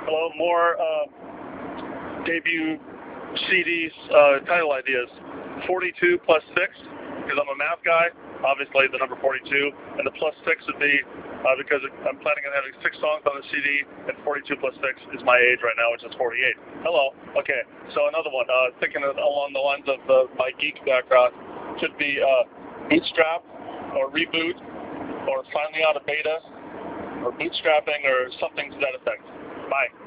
Hello, more debut CDs, title ideas. 42 plus 6, because I'm a math guy, obviously the number 42, and the plus 6 would be because I'm planning on having 6 songs on the CD, and 42 plus 6 is my age right now, which is 48. Hello. Okay, so another one, thinking along the lines of my geek background, should be Bootstrap, or Reboot, or finally out of beta, or bootstrapping, or something to that effect. Bye.